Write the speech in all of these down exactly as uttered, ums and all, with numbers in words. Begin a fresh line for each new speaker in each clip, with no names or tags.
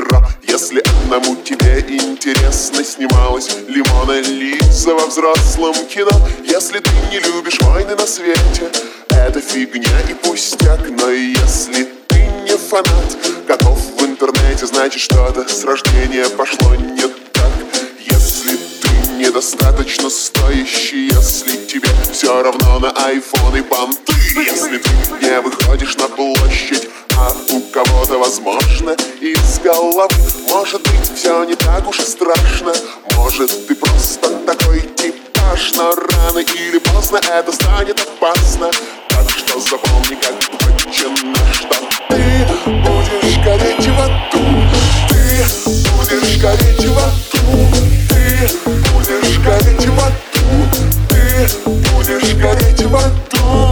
играл. Если одному тебе интересно, снималась ли Мона Лиза во взрослом кино. Если ты не любишь войны на свете, это фигня и пустяк. Но если ты не фанат котов в интернете, значит что-то с рождения пошло не так. Если ты недостаточно стоящий, если тебе все равно на айфон и понты, если ты не выходишь на площадь, а у кого-то, возможно, из головы, может быть, все не так уж и страшно. Может, ты просто такой типаж, но рано или поздно это станет опасно. Так что запомни, как прочено, что ты будешь гореть в аду. Ты будешь гореть в аду. Ты будешь гореть в аду. Ты будешь гореть в аду.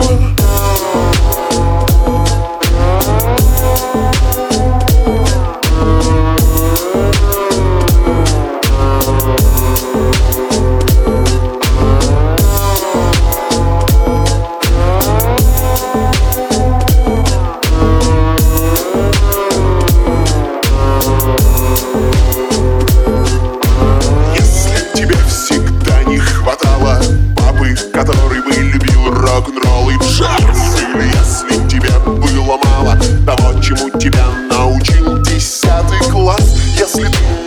Который бы любил рок-н-ролл и джаз. Или если тебе было мало того, чему тебя научил десятый класс. Если ты